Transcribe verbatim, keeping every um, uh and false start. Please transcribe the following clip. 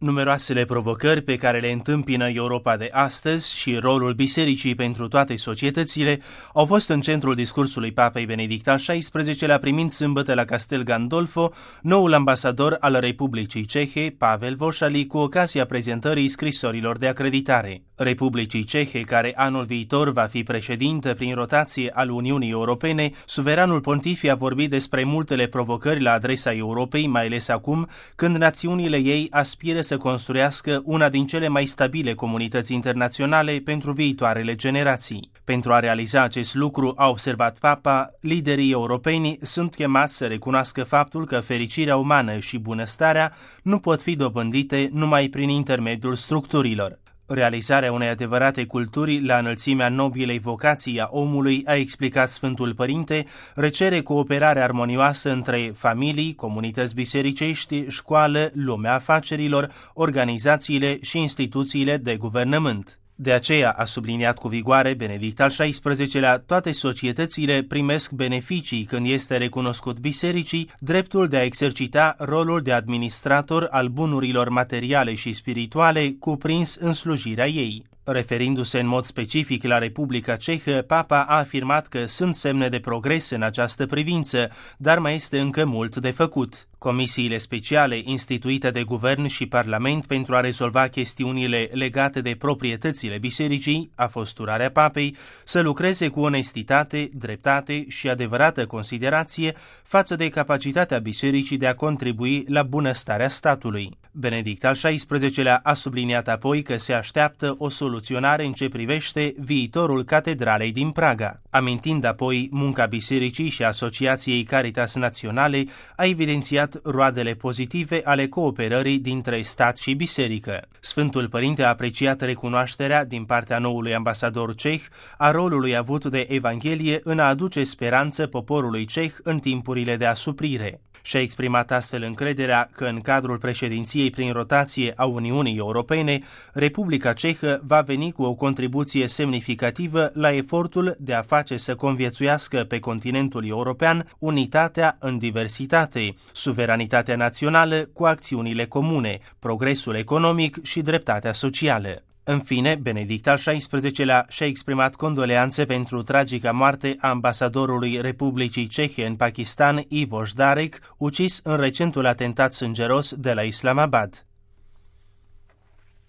Numeroasele provocări pe care le întâmpină Europa de astăzi și rolul bisericii pentru toate societățile au fost în centrul discursului Papei Benedict al șaisprezecelea, primind sâmbătă la Castel Gandolfo noul ambasador al Republicii Cehe, Pavel Voșali, cu ocazia prezentării scrisorilor de acreditare. Republicii Cehe, care anul viitor va fi președintă prin rotație al Uniunii Europene, suveranul pontific a vorbit despre multele provocări la adresa Europei, mai ales acum când națiunile ei aspiră să construiască una din cele mai stabile comunități internaționale pentru viitoarele generații. Pentru a realiza acest lucru, a observat Papa, liderii europeni sunt chemați să recunoască faptul că fericirea umană și bunăstarea nu pot fi dobândite numai prin intermediul structurilor. Realizarea unei adevărate culturi la înălțimea nobilei vocații a omului, a explicat Sfântul Părinte, recere cooperare armonioasă între familii, comunități bisericești, școală, lumea afacerilor, organizațiile și instituțiile de guvernământ. De aceea, a subliniat cu vigoare Benedict al șaisprezecelea, toate societățile primesc beneficii când este recunoscut bisericii dreptul de a exercita rolul de administrator al bunurilor materiale și spirituale cuprins în slujirea ei. Referindu-se în mod specific la Republica Cehă, Papa a afirmat că sunt semne de progres în această privință, dar mai este încă mult de făcut. Comisiile speciale instituite de guvern și parlament pentru a rezolva chestiunile legate de proprietățile bisericii, a fost urarea Papei, să lucreze cu onestitate, dreptate și adevărată considerație față de capacitatea bisericii de a contribui la bunăstarea statului. Benedict al șaisprezecelea a subliniat apoi că se așteaptă o soluționare în ce privește viitorul catedralei din Praga. Amintind apoi munca bisericii și asociației Caritas Naționale, a evidențiat roadele pozitive ale cooperării dintre stat și biserică. Sfântul Părinte a apreciat recunoașterea din partea noului ambasador ceh a rolului avut de Evanghelie în a aduce speranță poporului ceh în timpurile de asuprire. Și-a exprimat astfel încrederea că în cadrul președinției prin rotație a Uniunii Europene, Republica Cehă va veni cu o contribuție semnificativă la efortul de a face să conviețuiască pe continentul european unitatea în diversitate, suveranitatea națională cu acțiunile comune, progresul economic și dreptatea socială. În fine, Benedict al șaisprezecelea și-a exprimat condoleanțe pentru tragica moarte a ambasadorului Republicii Cehe în Pakistan, Ivo Jdarek, ucis în recentul atentat sângeros de la Islamabad.